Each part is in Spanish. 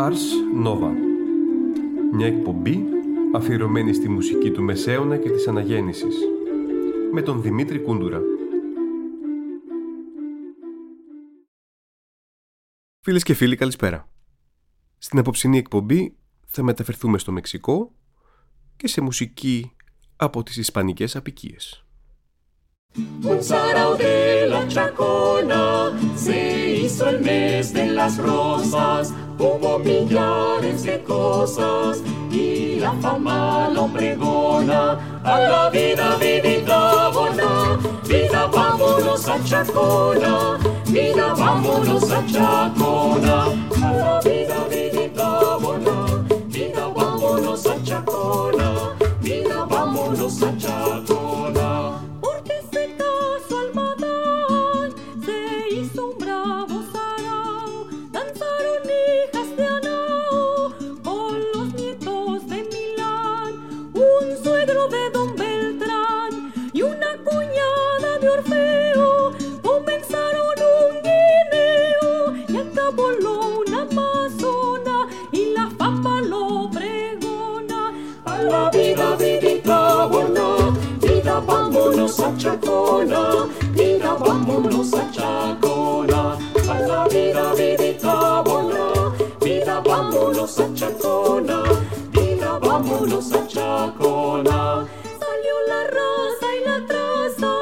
Ars Nova, μια εκπομπή αφιερωμένη στη μουσική του Μεσαίωνα και της Αναγέννησης, με τον Δημήτρη Κούντουρα. Φίλες και φίλοι, καλησπέρα. Στην απόψινή εκπομπή θα μεταφερθούμε στο Μεξικό και σε μουσική από τις Ισπανικές απικίες. Un sarao de la Chacona se hizo el mes de las rosas, hubo millares de cosas y la fama lo pregona. A la vida vidita bona, vida vámonos a Chacona, vida vámonos a Chacona. A la vida vidita bona, vida vámonos a Chacona, vida vámonos a Chacona. Vámonos a Chacona, mira, vámonos a Chacona. A la vida, vidita bona, vida, vámonos a Chacona, vida, vámonos a Chacona. Salió la raza y la traza,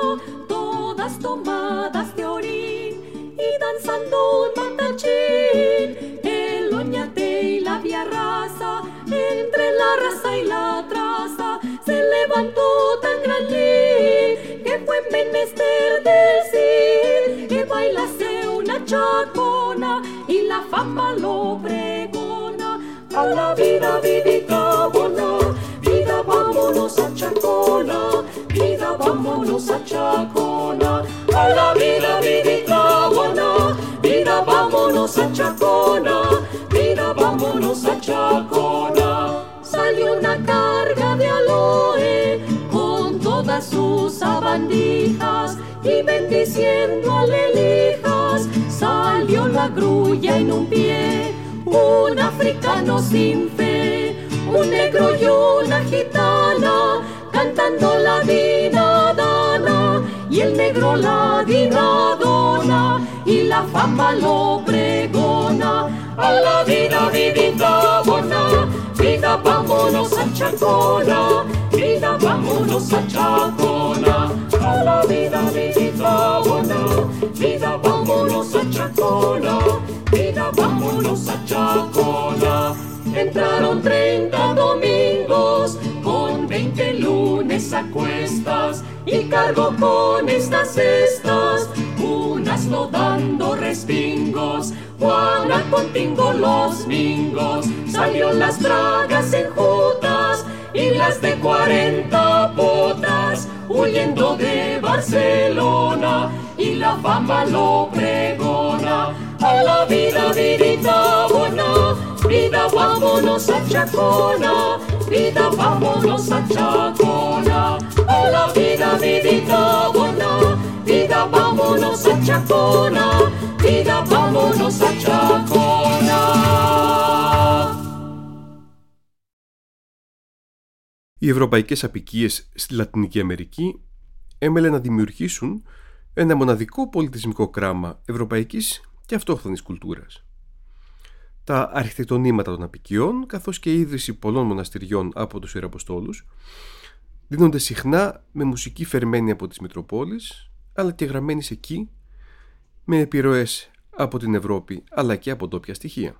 todas tomadas de orín, y danzando un matachín, el oñate y la vía raza, entre la raza y la traza, se levantó tan gran lid, que fue menester del Cid, que bailase una chacona, y la fama lo pregona. A la vida, vidita bona, vida, vámonos a Chacona, vida, vámonos a Chacona. A la vida, vidita bona, vida, vámonos a Chacona, vida, vámonos a Chacona. Salió una carga de aloe con todas sus sabandijas, y bendiciendo a Lelijas salió la grulla en un pie, un africano sin fe, un negro y una gitana, cantando la dinadana, y el negro la dinadona, y la fama lo pregona. A la vida, vidita bona, vida, vámonos a Chacona, vida, vámonos a Chacona. A la vida, vidita bona, vida, vámonos a Chacona, vida, vámonos a Chacona. Entraron 30 domingos con 20 lunes a cuestas, y cargó con estas cestas, unas no dando respingos, Juana contingo los mingos, salió las dragas enjutas y las de 40 potas, huyendo de Barcelona, y la fama lo pregona. A la vida, vidita bona, vida, vámonos a Chacona, vida, vámonos a Chacona. A la vida, vidita bona, vida, vámonos a Chacona, vida, vámonos a Chacona. Οι ευρωπαϊκές απικίες στη Λατινική Αμερική έμελε να δημιουργήσουν ένα μοναδικό πολιτισμικό κράμα ευρωπαϊκής και αυτόχθονης κουλτούρας. Τα αρχιτεκτονήματα των απικιών, καθώς και η ίδρυση πολλών μοναστηριών από τους Ιεραποστόλους, δίνονται συχνά με μουσική φερμένη από τις Μητροπόλεις, αλλά και γραμμένης εκεί, με επιρροές από την Ευρώπη αλλά και από ντόπια στοιχεία.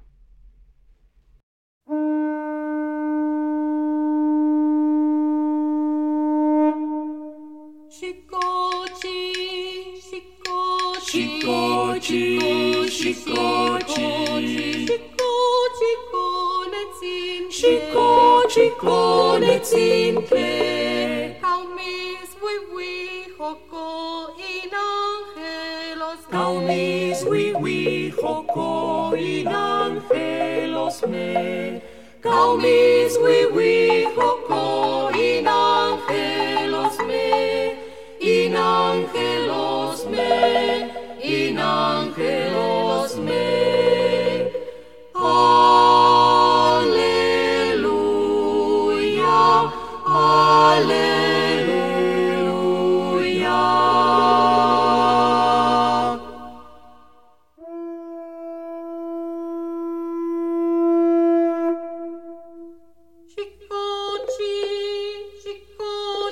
Chicone ținte, caumis wi hoco in angelos me, caumis wi hoco in angelos me, caumis wi hoco in angelos me, in angelos me, in angelos me. Oh.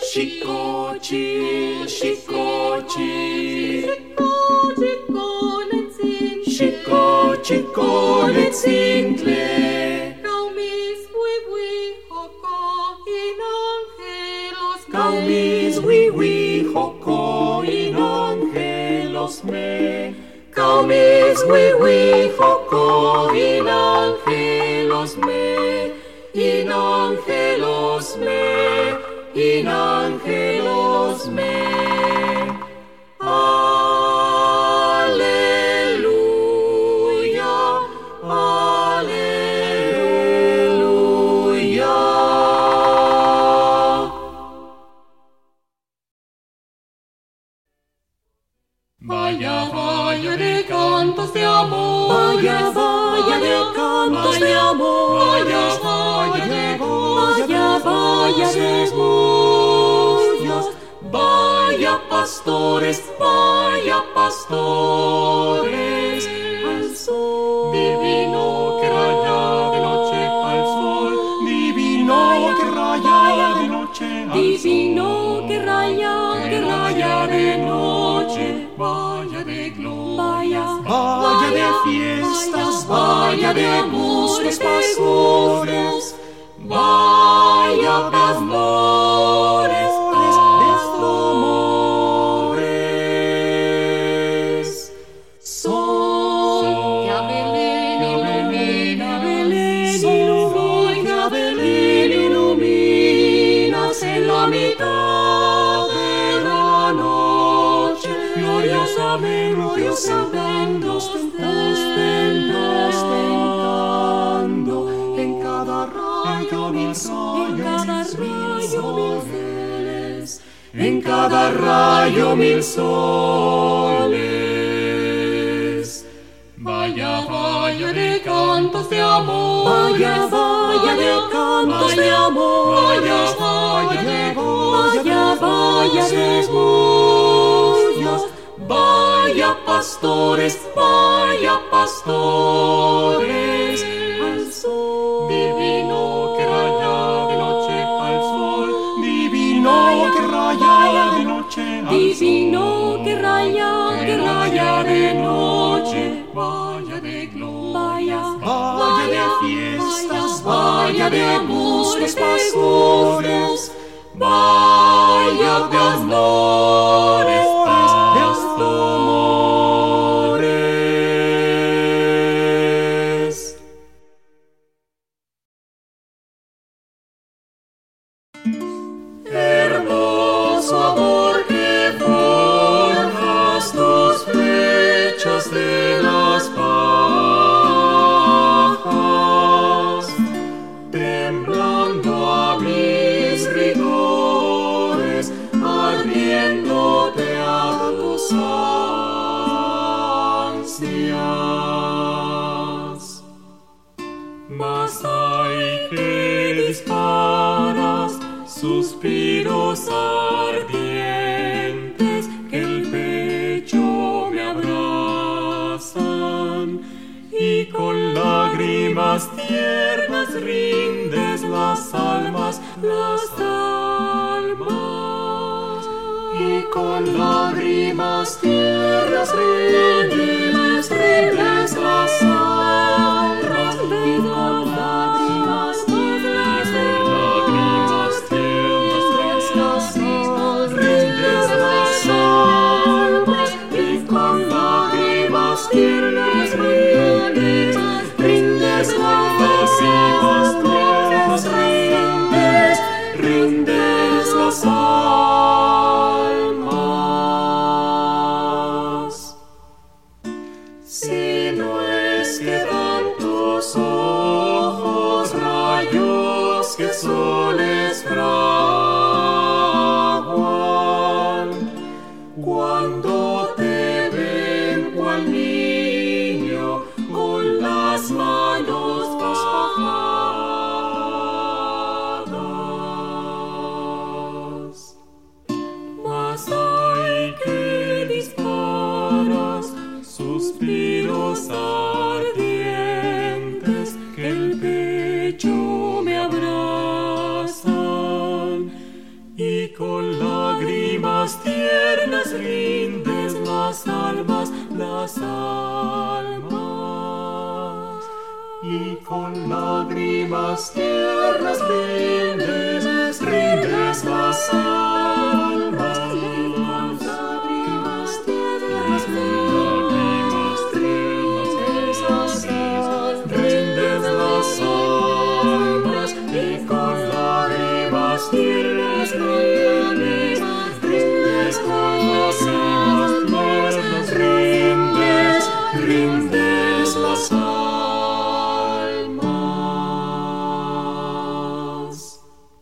Shikochi, shikochi, Shikochi konet single. Kaumis wiwi hoko in angelos me. Kaumis wiwi hoko in angelos me. Kaumis wiwi hoko in angelos me. In angelos me. In angelos me. Alleluia, alleluia. Vaya, vaya de cantos de amor. Vaya, vaya de cantos de amor. Vaya, vaya de Vaya, vaya de gullos. Vaya pastores, vaya pastores, Al sol divino que raya de noche al sol, divino que raya de noche al divino sol. que raya de noche, vaya de gloria, Vaya de fiestas, vaya de gustos pastores. vaya de amores, Sol que a Belén Sol que a Belén iluminas en la mitad de la noche, gloriosamente ostentando en cada rayo mil soles, en cada rayo mil soles. Vaya, vaya de cantos de amor. Vaya, vaya de cantos de amor. Vaya, vaya de Vaya, vaya de gullos. Vaya pastores, vaya pastores. Al sol Divino que raya de noche al sol. divino que raya de noche al Divino que raya de noche. Vaya de gloria. Vaya de fiestas, vaya de gustos pastores. Vaya de amores, de amores. Hermoso amor que forjas tus flechas de las pajas, temblando a mis rigores, ardiéndote a tus ansias. Mas hay que disparas suspiros ardientes que el pecho me abrazan, y con lágrimas tiernas rindes las almas, y con lágrimas tiernas rindes las almas, y con lágrimas tiernas rindes las almas, y con lágrimas tiernas rindes las almas. Si no es que dan tus ojos rayos que soles fraguan, cuando te ven cual niño con las manos bajadas. Mas hay que disparas suspiros ardientes que el pecho me abrazan, y con tiernas rindes las almas, y con lágrimas tiernas rindes las almas, y con lágrimas tiernas rindes las almas, y con lágrimas tiernas rindes las almas.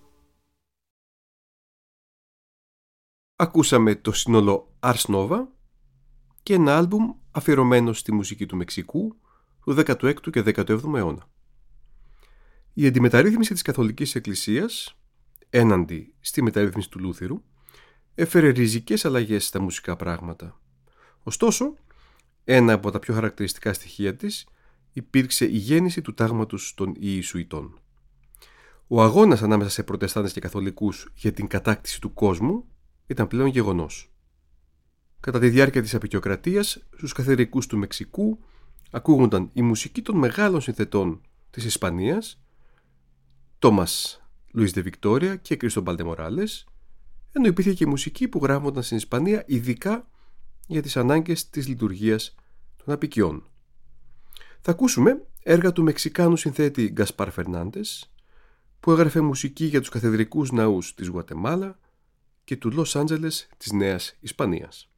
Ακούσαμε το σύνολο Ars Nova και ένα άλμπουμ αφιερωμένο στη μουσική του Μεξικού του 16ου και 17ου αιώνα. Η αντιμεταρρύθμιση της Καθολικής Εκκλησίας έναντι στη μεταρρύθμιση του Λούθυρου έφερε ριζικές αλλαγές στα μουσικά πράγματα. Ωστόσο, ένα από τα πιο χαρακτηριστικά στοιχεία της υπήρξε η γέννηση του τάγματος των Ιησουητών. Ο αγώνας ανάμεσα σε Προτεστάντες και Καθολικούς για την κατάκτηση του κόσμου ήταν πλέον γεγονός. Κατά τη διάρκεια της αποικιοκρατίας, στους καθεδρικούς του Μεξικού ακούγονταν η μουσική των μεγάλων συνθετών της Ισπανίας, Τόμας Λουίς Δε Βικτόρια και Κριστόμπαλ Ντε Μοράλες, ενώ υπήρχε και η μουσική που γράφονταν στην Ισπανία ειδικά για τις ανάγκες της λειτουργίας των απικιών. Θα ακούσουμε έργα του Μεξικάνου συνθέτη Γκασπάρ Φερνάντες, που έγραφε μουσική για τους καθεδρικούς ναούς της Γουατεμάλα και του Λος Άντζελες της Νέας Ισπανίας.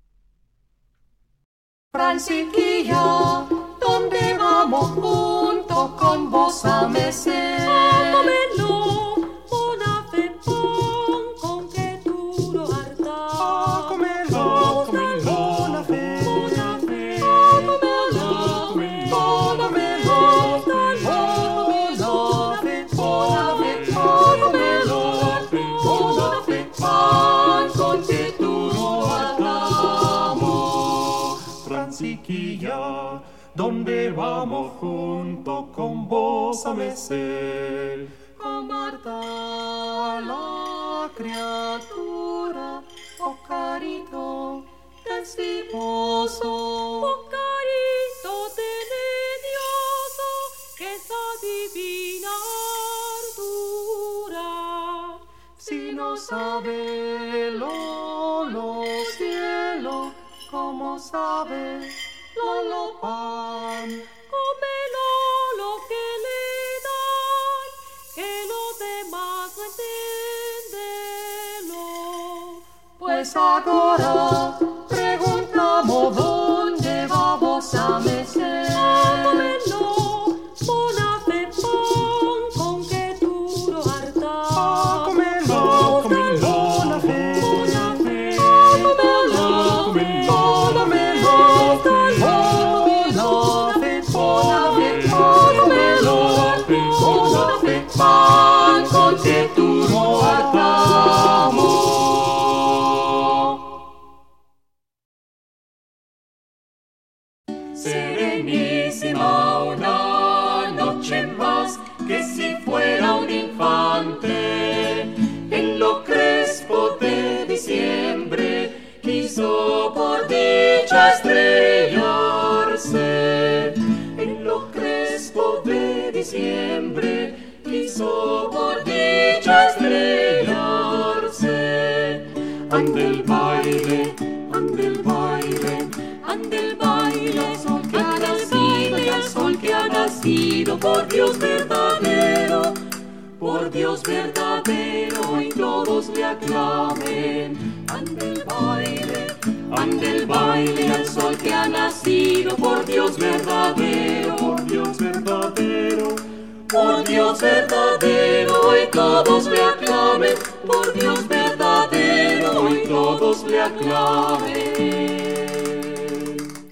Franciquillo, donde vamos juntos con vos a mecer. Una fe pon con que duro hartar. Comelo, una fe, una fe. Comelo, una fe, con que duro hartamos. Franciquillo, donde vamos juntos con vos a mecer. Con Marta la criatura, oh carito del esposo, oh carito tenedioso, que esa divina ardura, si no sabe los cielos, como sabe lo pan, cómelo lo que le dan, que los demás no entendelo. Pues ahora preguntamos dónde vamos a mecer. Cómelo, una fe pon con que duro hartar. Cómelo, una fe, cómelo, pan con que tú no hartamos. Serenísima una noche más, que si fuera un infante, en lo crespo de diciembre, quiso por dicha estrellarse. En lo crespo de diciembre, quiso por dicha estrellarse. Ande el baile, ande el baile, ande el baile, al sol que ha nacido y al sol que ha nacido por Dios verdadero, y todos le aclamen. Ande el baile, al sol que ha nacido por Dios verdadero, por Dios verdadero, y todos le aclamen, por Dios verdadero, y todos le aclamen.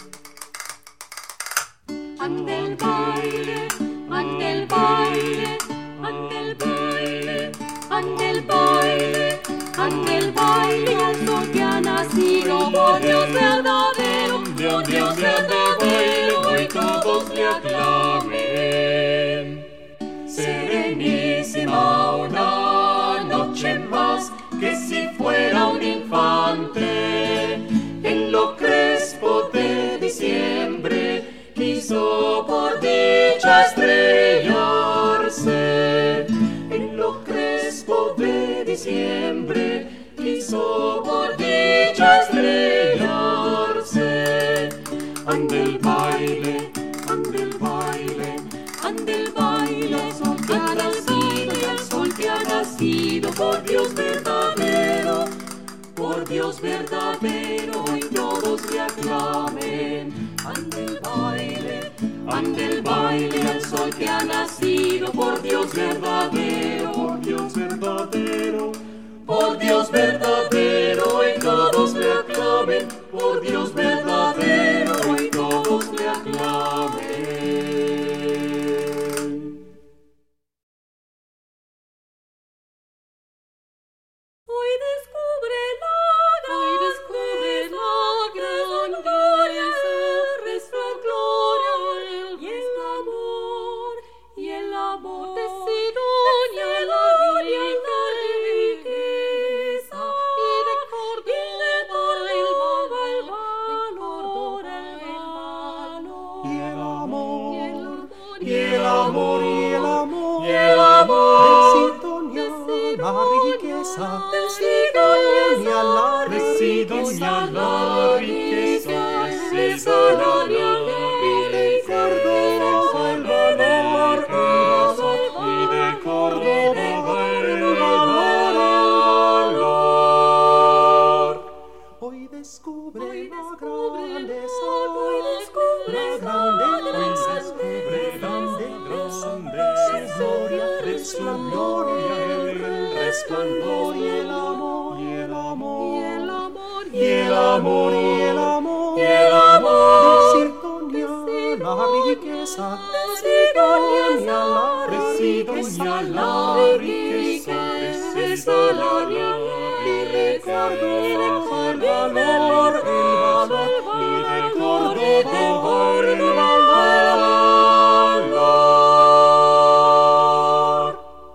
Ande el baile, ande el baile, ande el baile, ande el baile, ande el baile, al sol que ha nacido por Dios verdadero, por Dios verdadero, y todos le aclamen. Serenísima una noche más, que si fuera un infante, quiso por dicha estrellarse. En lo crespo de diciembre quiso por dicha estrellarse. Ande el baile, ande el baile, ande el baile, al sol que ha nacido y al sol que ha nacido, por Dios verdadero, y todos le aclamen. Ande el baile, al sol que ha nacido, por Dios verdadero, por Dios verdadero, y todos le aclamen, por Dios verdadero, y todos le aclamen. Hoy descubre la gran gloria, nuestra gloria, y el amor de Sidonia, la riqueza, y de Córdoba el valor, Y el amor, de Sidonia, la riqueza, de Sidonia la riqueza, de Sidonia de Córdoba el valor, y de Córdoba el valor. hoy descubre la grandeza, de su gloria, el resplandor, y el amor, de Sidonia, la riqueza, de Sidonia la riqueza, de Sidonia y de Córdoba el valor, y de Córdoba el valor.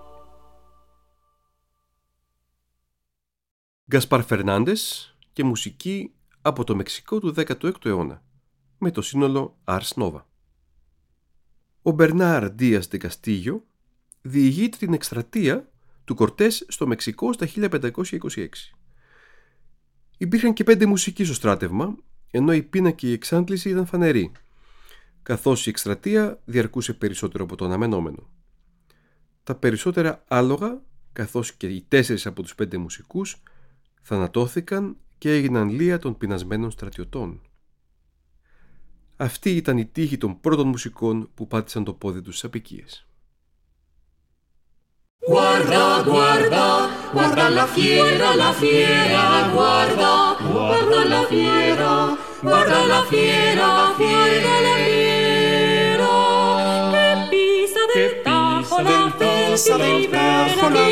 Γκασπάρ Φερνάντες και μουσική από το Μεξικό του 16ου αιώνα, με το σύνολο Ars Nova. Ο Μπερνάρ Ντίας ντε Καστίγιο διηγείται την εκστρατεία του Κορτές στο Μεξικό στα 1526. Υπήρχαν και 5 μουσικοί στο στράτευμα, ενώ η πείνα και η εξάντληση ήταν φανερή, καθώς η εκστρατεία διαρκούσε περισσότερο από το αναμενόμενο. Τα περισσότερα άλογα, καθώς και οι 4 από τους 5 μουσικούς, θανατώθηκαν και έγιναν λία των πεινασμένων στρατιωτών. Αυτή ήταν η τύχη των πρώτων μουσικών που πάτησαν το πόδι τους στις απικίες. Guarda, guarda, guarda la fiera, guarda, guarda la fiera, guarda la fiera, fiera la fiera, que pisa del Tajo la pisa del Tajo la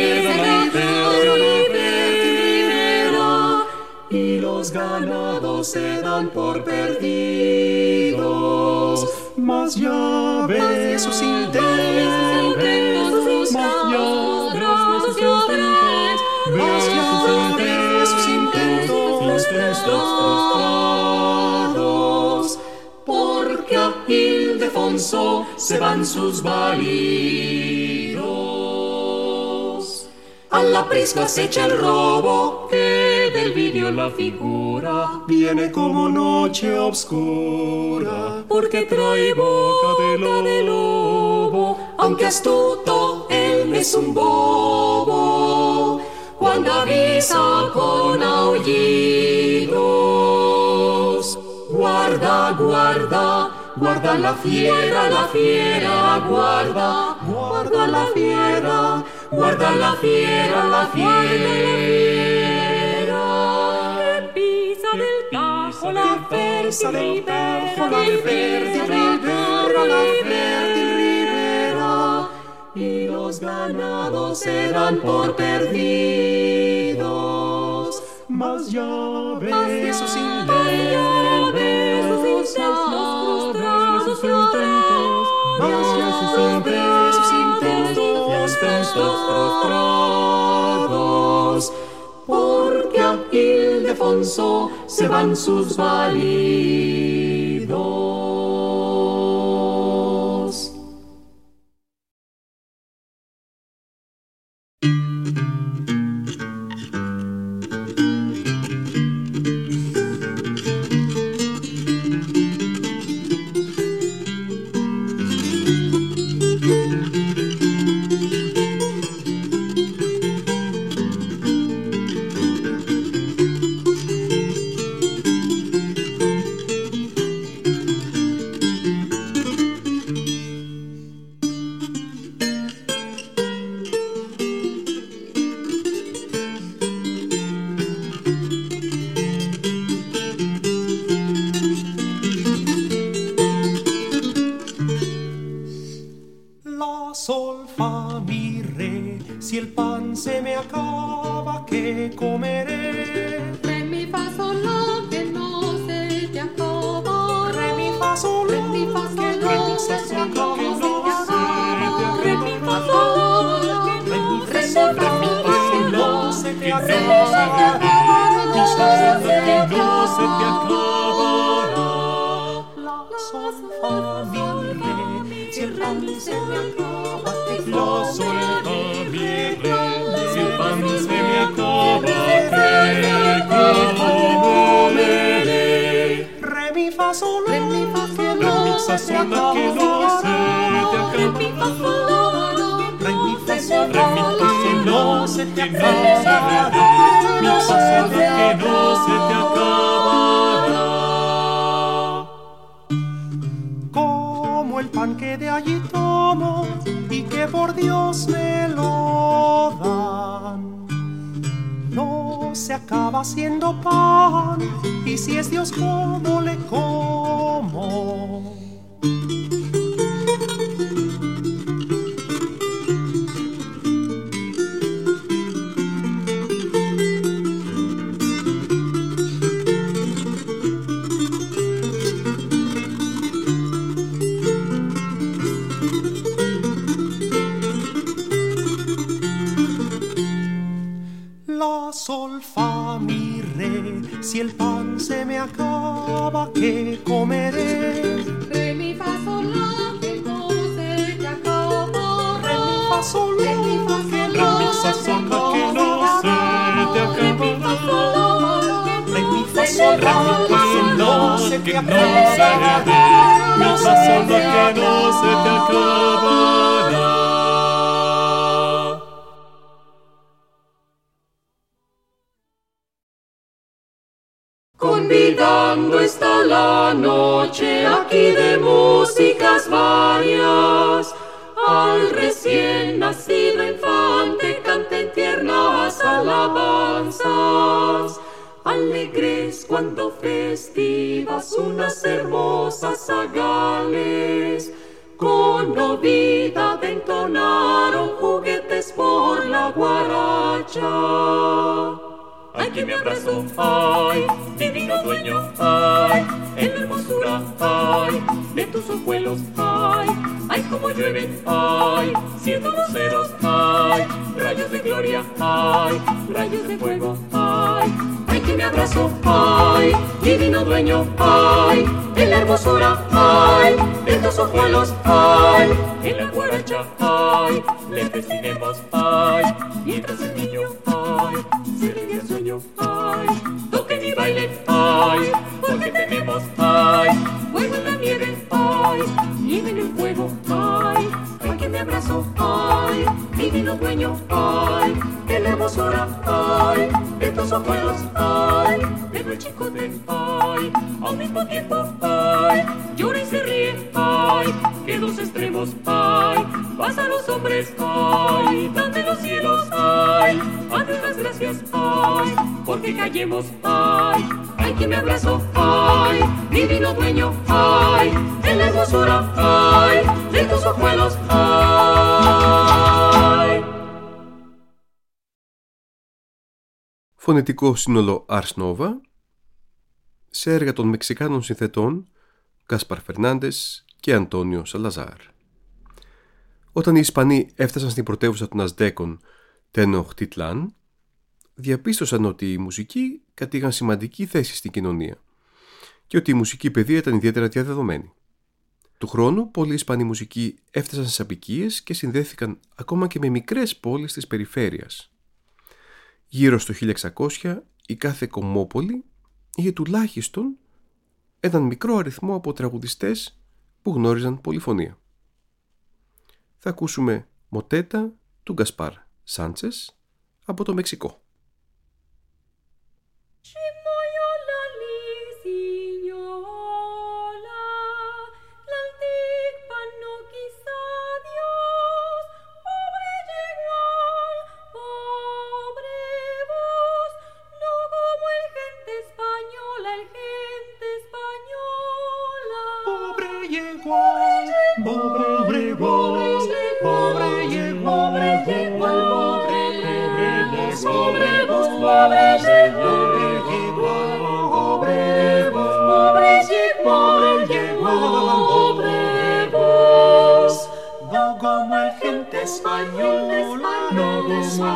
ribera, y los ganados se dan por perdidos, mas ya ves sus intentos, mas ya ves sus intentos frustrados, porque a Ildefonso se van sus válidos. A la prisca se echa el robo, que del vídeo la figura viene como noche obscura, porque trae boca de lobo, aunque astuto él es un bobo, cuando avisa con aullidos. Guarda, guarda, guarda la fiera, guarda, guarda la fiera, guarda la fiera, la fiera, que pisa del Tajo la pisa del Tajo la ribera, y los ganados se dan por perdidos, mas ya ves sus intentos frustrados, porque a Ildefonso se van sus válidos. acabará. La, sol, fa, mi, re. Si el pan se me acaba, te La, sol, fa, mi, re. Si el pan se me acaba, ¿qué comeré? Re, mi, fa, sol, Re, mi, fa, sol, la, que no se te acaba. Re, mi, fa, sol, Re, mi, fa, sol, no se te que no acaba. mi fa, sol, que no se te acabará. Como el pan que de allí tomo y que por Dios me lo dan, no se acaba siendo pan, y si es Dios, ¿cómo le como? La, sol, fa, mi, re. Si el pan se me acaba, ¿qué comeré? Re, mi, fa, sol, la, que no se te acaba. Re, mi, fa, sol, Re, mi, fa, que Re, mi, fa, sol, la, que no se te acabará. Re, mi, fa, sol, Re, mi, fa, sol, no la, se te que no se acaba. te mi fa, sol, la, que no se te acabará. Convidando está la noche aquí de músicas varias. Al recién nacido infante canten tiernas alabanzas. Alegres cuando festivas unas hermosas zagales. Con novedad entonaron juguetes por la guaracha. Ay, que me abrazó, ay, divino dueño, ay, en la hermosura, ay, de tus ojuelos, ay, ay, como llueven, ay, 100 luceros, ay, rayos de gloria, ay, rayos de fuego, ay, ay, que me abrazó, ay, divino dueño, ay, en la hermosura, ay, de tus ojuelos, ay, en la guaracha, ay, le festinemos, ay, mientras el niño, ay, se ríe el sueño, ay, toquen y bailen, ay, porque tenemos, ay, fuego en la nieve, ay, nieve en el fuego, ay, ay, que me abrazo, ay, divino dueño, ay, de la hermosura, ay, de tus ojuelos, ay, de lo chico de, ay, al mismo tiempo, ay, llora y se ríe, ay, que dos extremos, ay, pasa a los hombres, ay, dan de los cielos, ay, antes las gracias, ay, porque callemos, ay, ay, que me abrazo, ay, divino dueño, ay, en la hermosura, ay, de tus ojuelos, ay. Φωνητικό σύνολο Ars Nova σε έργα των Μεξικάνων συνθετών Γκάσπαρ Φερνάντες και Αντώνιο Σαλαζάρ. Όταν οι Ισπανοί έφτασαν στην πρωτεύουσα των Αζτέκων, Τενοχτιτλάν, διαπίστωσαν ότι οι μουσικοί κατήγαν σημαντική θέση στην κοινωνία και ότι η μουσική παιδεία ήταν ιδιαίτερα διαδεδομένη. Του χρόνου, πολλοί Ισπανοί μουσικοί έφτασαν στις αποικίες και συνδέθηκαν ακόμα και με μικρές πόλεις της περιφέρειας. Γύρω στο 1600, η κάθε κομμόπολη είχε τουλάχιστον έναν μικρό αριθμό από τραγουδιστές που γνώριζαν πολυφωνία. Θα ακούσουμε μοτέτα του Γκασπάρ Σάντσες από το Μεξικό.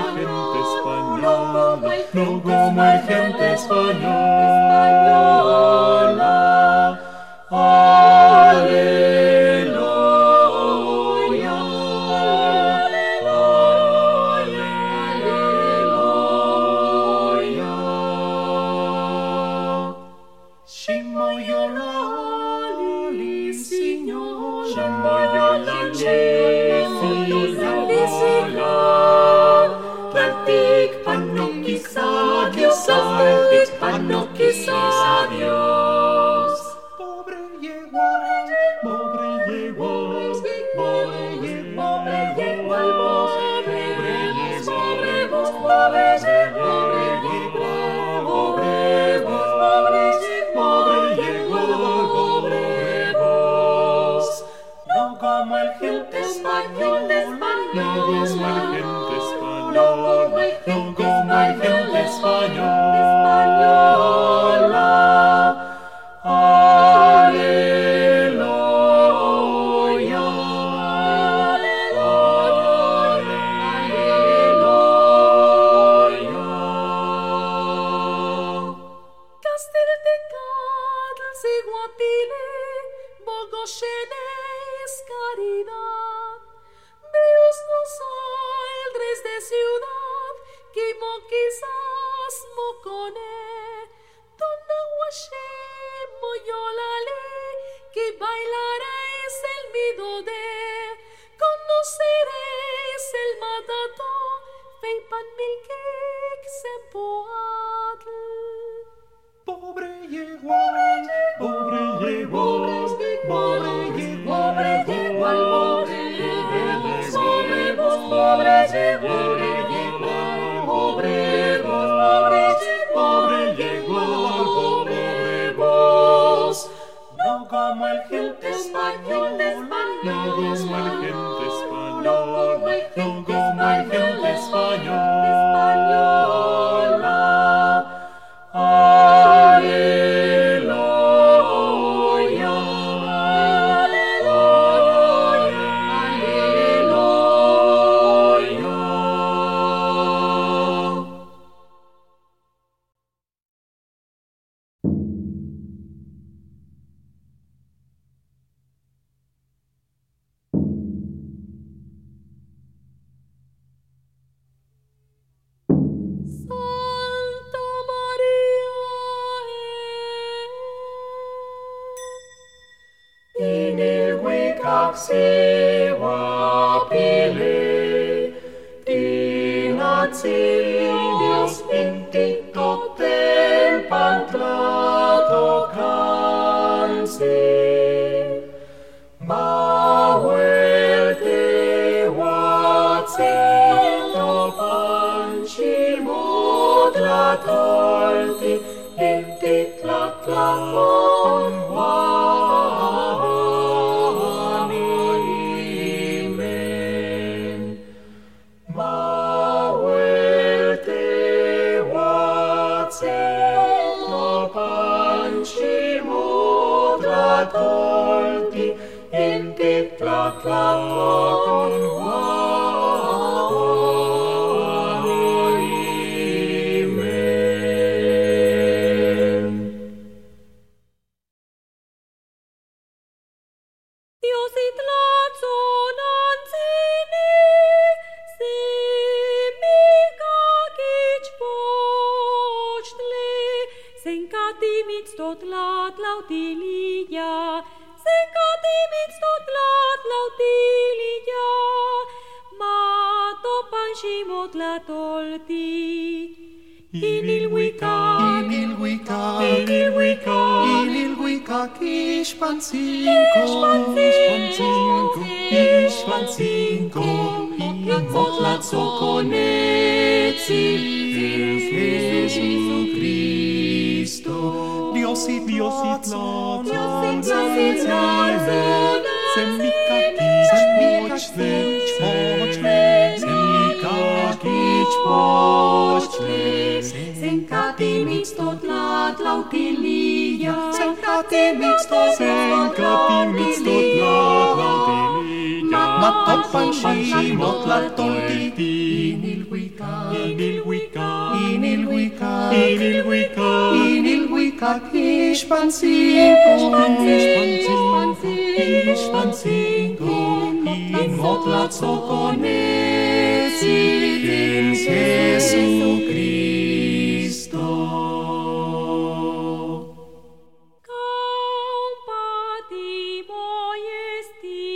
No como el gente española. Chimoyola Lefila Tlaltik panokisa Dios Tlaltik panokisa Dios Pobre yegua, pobre yegua, pobre yegua, pobre yegua, no como el gente español, no como el gente español, no como el gente española. Aleluya, Castel de Cadles y Guapile, Bogochenes, caridad. Veos nos aldres de ciudad, que quizás mocone. Dona Guache, moyolale, que bailaréis el mido de. Conoceréis el matato, feipan milkek sempoatl. pobre yegua, pobre yegua, pobre yegua, pobre yegua, pobre yegua, pobre yegua, pobre yegua, pobre vos. No como el gente español, no como el gente español, no como el gente española. Aleluya, aleluya. Santa Maria, Inilwikak siwapili, Dios intitoten pantlatokansi, Mawelte watsito panchimutlatolti, intitlatlakon wanimen. Mawelte watsito panchimutlatolti, intitlatlakon wanimen. Dios itlatzonancine, semikakichpochtle, senkatimits totlat lautilia, senkatimits totlat lautilia, matopan shimotlatolti. Inilwikak Ishpancinko, Imotlatzokonetzi, Jesucristo, Dios itlatzonancine, semikakichpochle, senkatimits totlat lautilia, senkatimits totlat lautilia, matopan shimotlatolti, Inilwikak Ishpancinko, Imotlatzokonetzi, Jesucristo. Caum patimo esti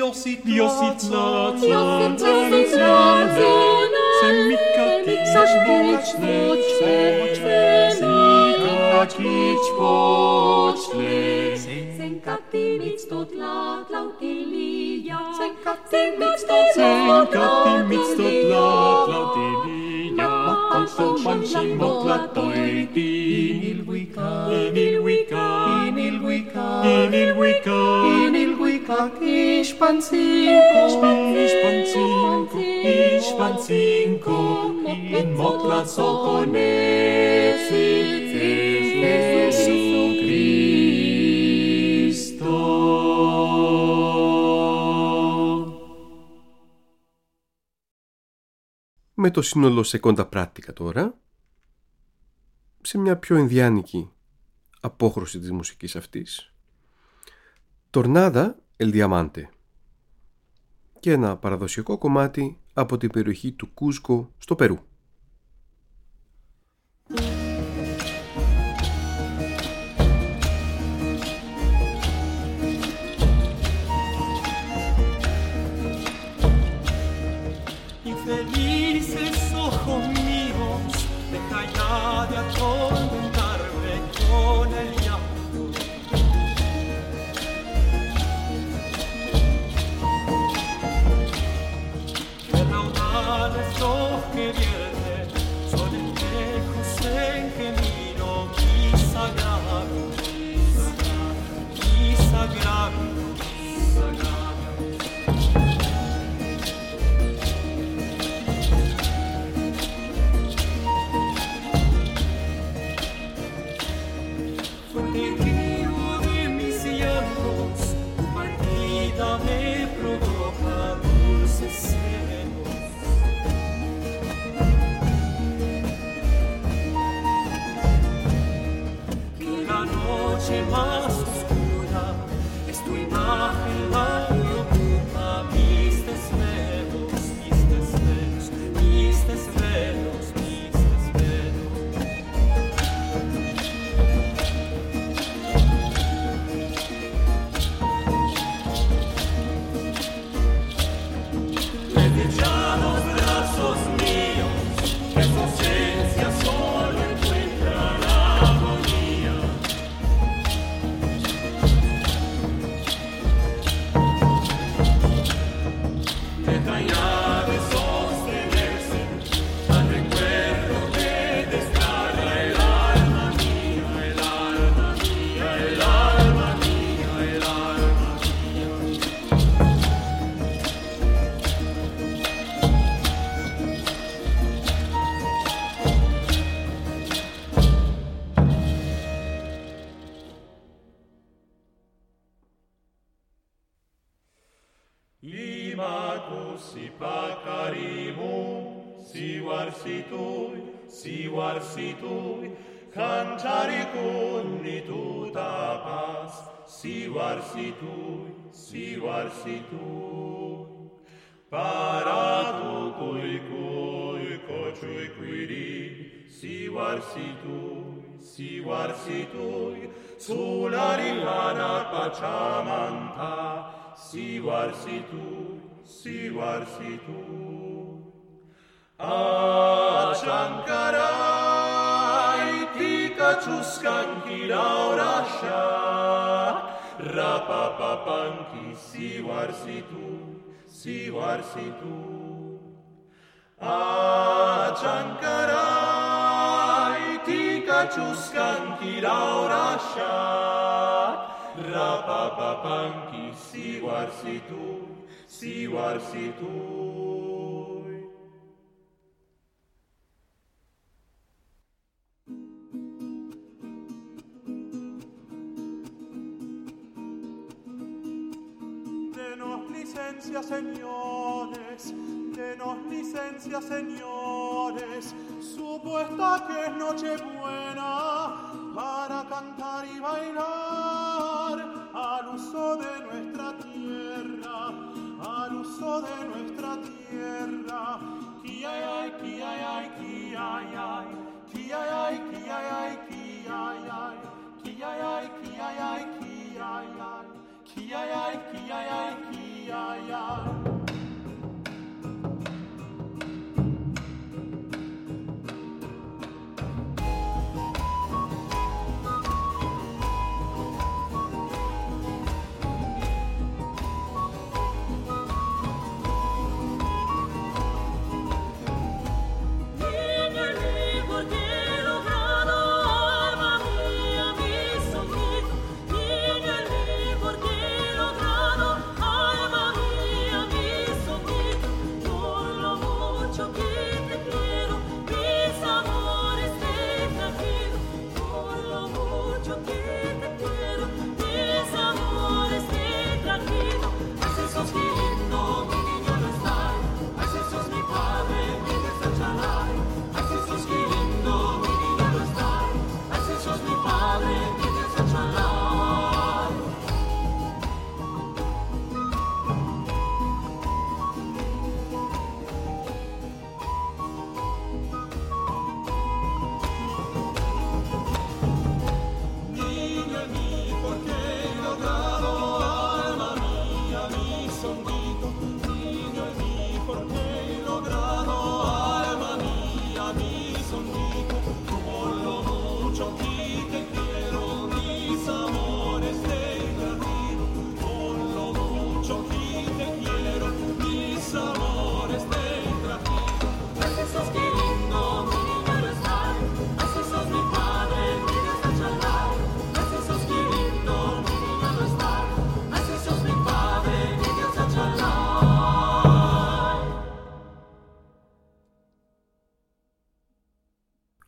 Με το σύνολο Seconda Pratica τώρα, σε μια πιο ενδιάνικη απόχρωση της μουσικής αυτής, Tornada El Diamante και ένα παραδοσιακό κομμάτι από την περιοχή του Κούσκο στο Περού. Sivarsitui, cantari kunni tuta paz, sivarsitui, paratu cui cochui quiri, sivarsitui, sulla rillana pachamanta, sivarsitui. Achankarai tika chuskan kiraurasha rapapapanki sivarsitu Achankarai tika chuskan kiraurasha rapapapanki sivarsitu Denos licencia, señores, supuesta que es Nochebuena, para cantar y bailar al uso de nuestra tierra, al uso de nuestra tierra. Ki-ay-ay, ki-ay-ay, ki-ay-ay, ki-ay-ay, ki-ay-ay, ki-ay-ay, ki-ay-ay, ki-ay-ay, ki-ay-ay, ki-ay-ay, ki-ay-ay, ki-ay-ay.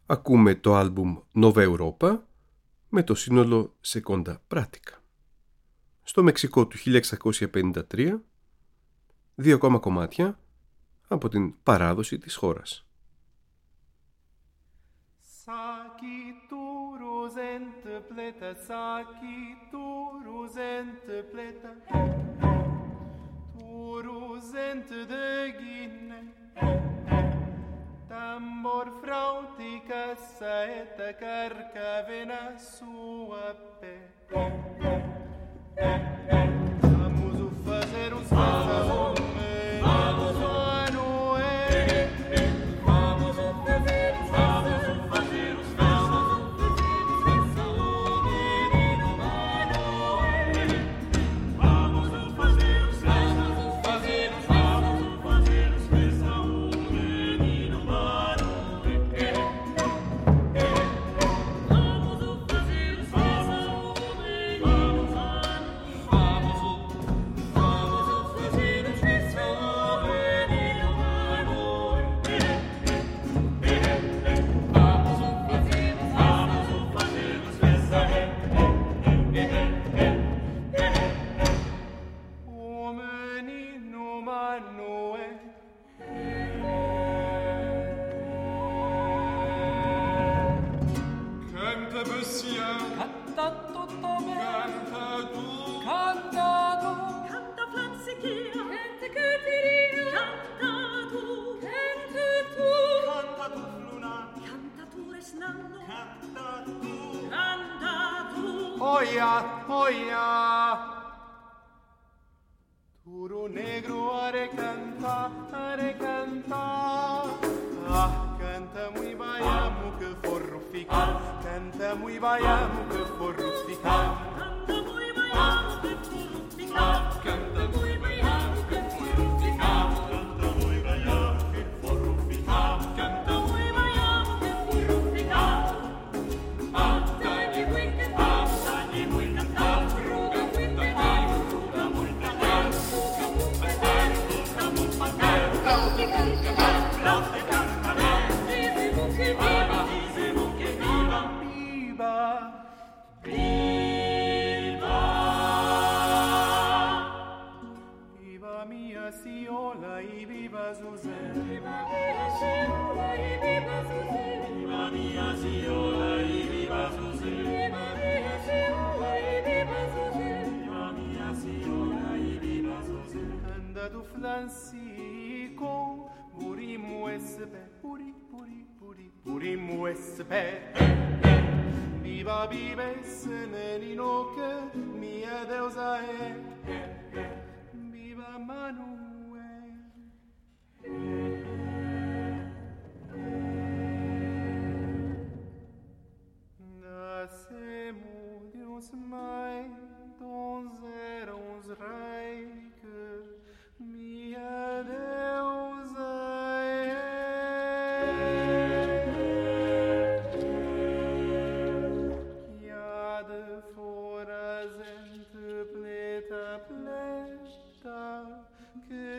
Ακούμε το άλμπουμ Nova Europa με το σύνολο Seconda Pratica. Στο Μεξικό του 1653, 2 ακόμα κομμάτια από την παράδοση της χώρας. Saki turuzent pleta, saki turuzent pleta, turuzent de Guine, tambor frautica saeta carcavena sua pe. Vamos fazer um salão. Oia, oia, Turo negro are cantar, ah, canta muy baiamo que forro fica, canta muy baiamo que forro fica, canta muy baiamo que forro fica, canta muy baiamo que forro fica, canta muy baiamo que forro fica, canta muy baiamo que forro fica, ah, dai weekend. Do Flancico, burimo esse pé, burimo esse pé. Viva, viva esse menino que minha deusa é. Viva Manuel. Nascemos de uns mães, dons eram os reis que minha deusa que há de fora gente pleta, que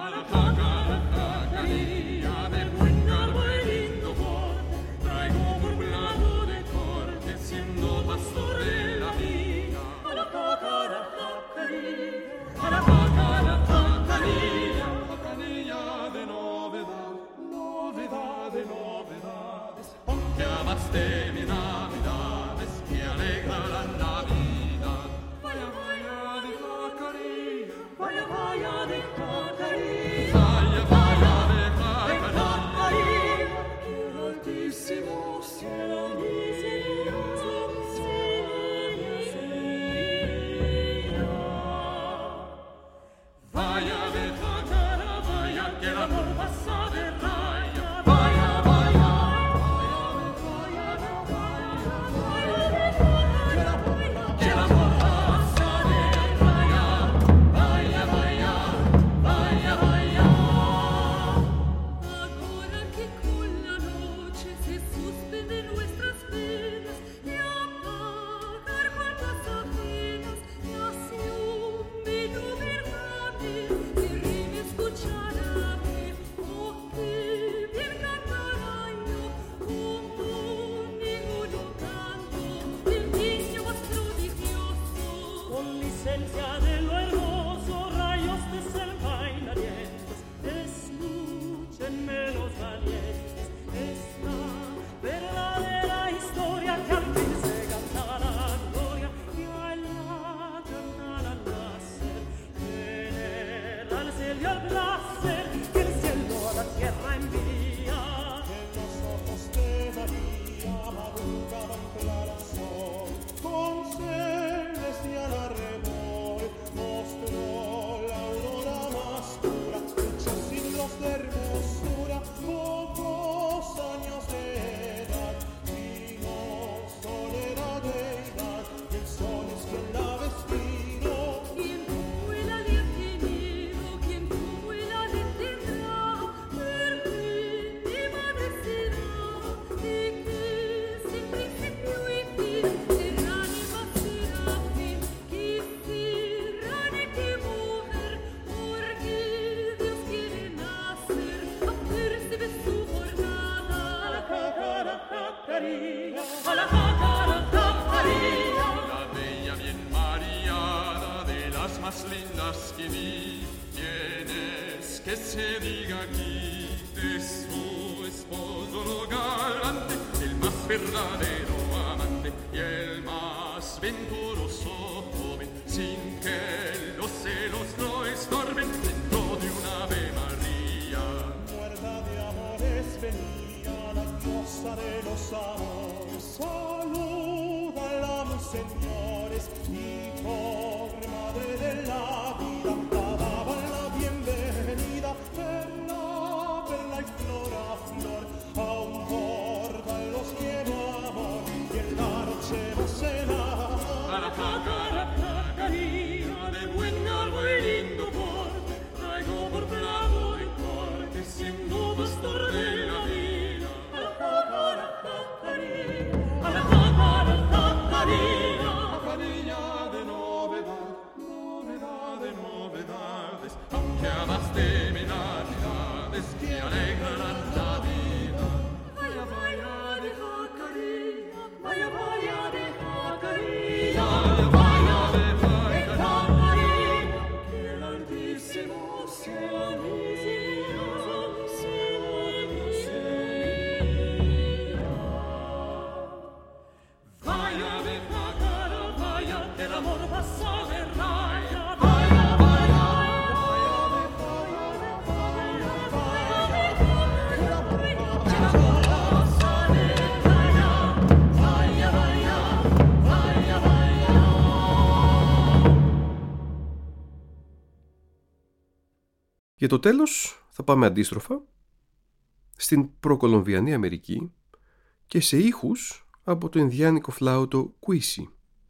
Για το τέλος θα πάμε αντίστροφα στην προκολομβιανή Αμερική και σε ήχους από το ινδιάνικο φλάουτο κουίσι.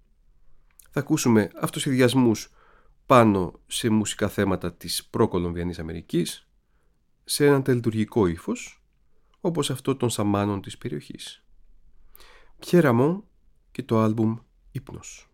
Θα ακούσουμε αυτοσχεδιασμούς πάνω σε μουσικά θέματα της προκολομβιανής Αμερικής σε έναν τελετουργικό ύφος όπως αυτό των σαμάνων της περιοχής. Πιέρ Ραμόν και το άλμπουμ «Ύπνος».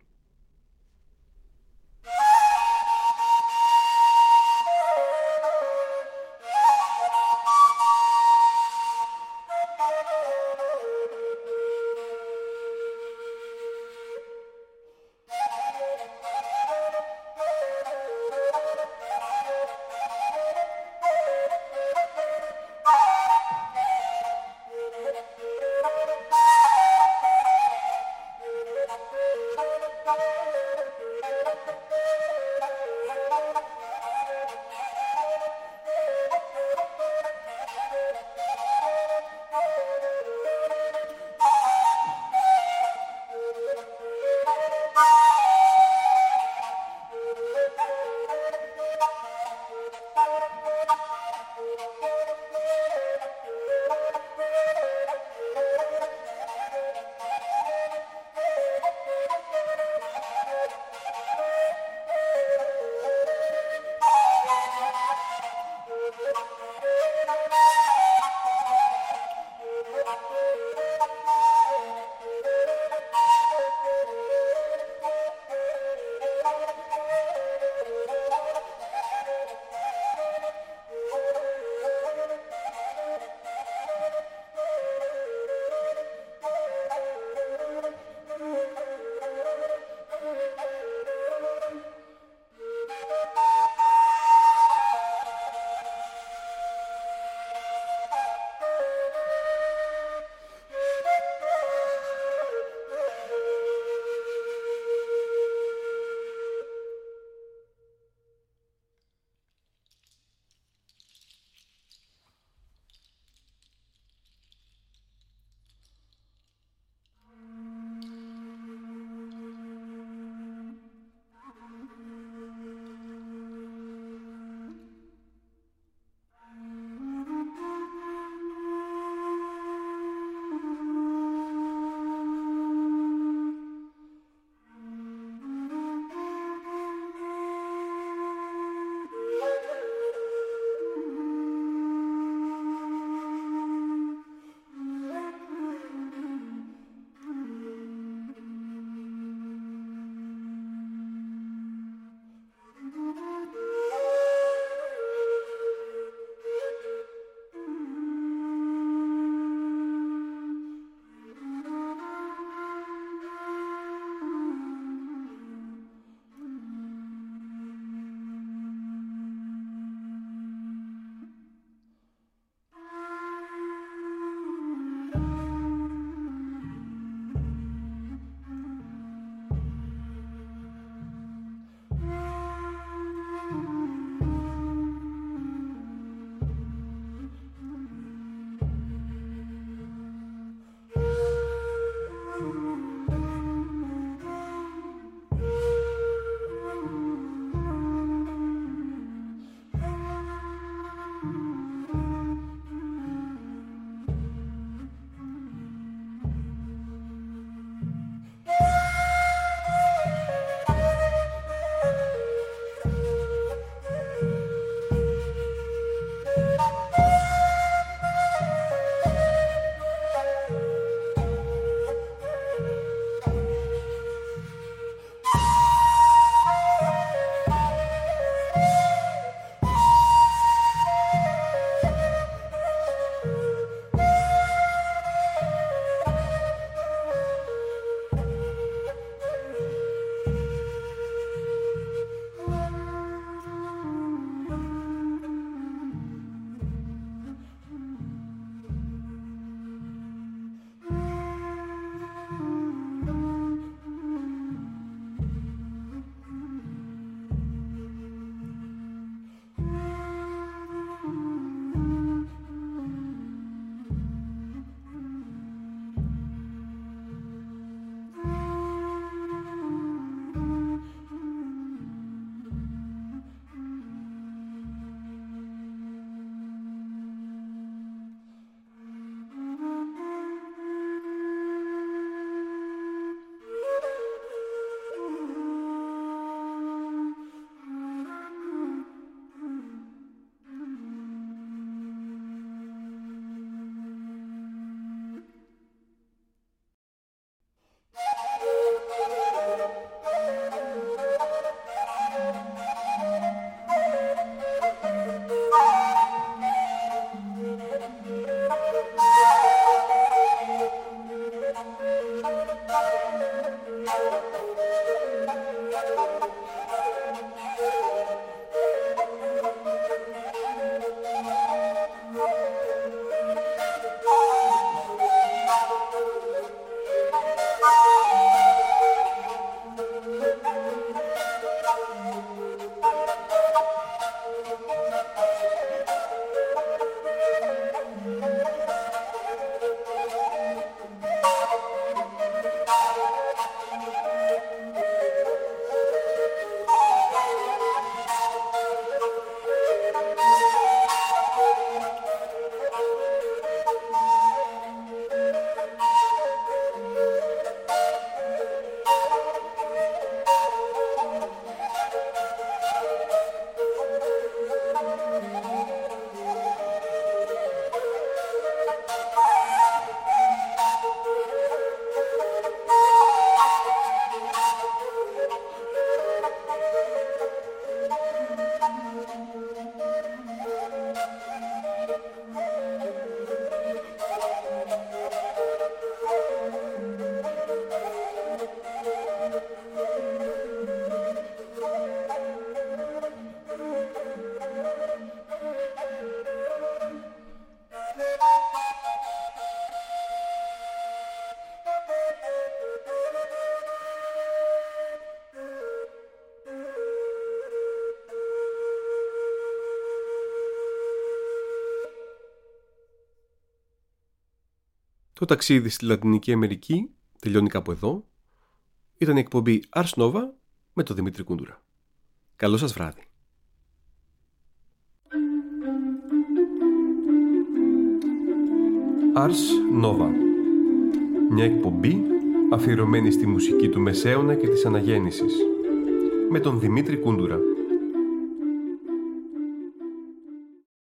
Το ταξίδι στη Λατινική Αμερική τελειώνει κάπου εδώ. Ήταν η εκπομπή Ars Nova με τον Δημήτρη Κούντουρα. Καλό σας βράδυ. Ars Nova, μια εκπομπή αφιερωμένη στη μουσική του Μεσαίωνα και της Αναγέννησης, με τον Δημήτρη Κούντουρα.